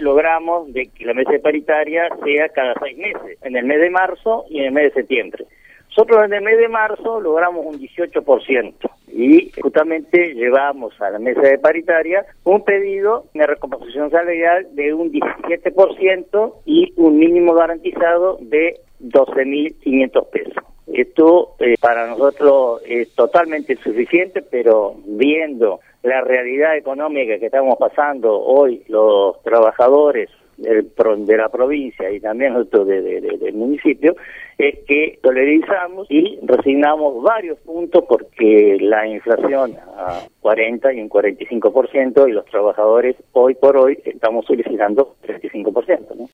logramos de que la mesa paritaria sea cada 6 meses, en el mes de marzo y en el mes de septiembre. Nosotros en el mes de marzo logramos un 18% y justamente llevamos a la mesa de paritaria un pedido de recomposición salarial de un 17% y un mínimo garantizado de 12.500 pesos. Esto para nosotros es totalmente insuficiente, pero viendo la realidad económica que estamos pasando hoy los trabajadores de la provincia y también nosotros del municipio, es que tolerizamos y resignamos varios puntos porque la inflación a 40 y un 45% y los trabajadores hoy por hoy estamos solicitando 35%, ¿no?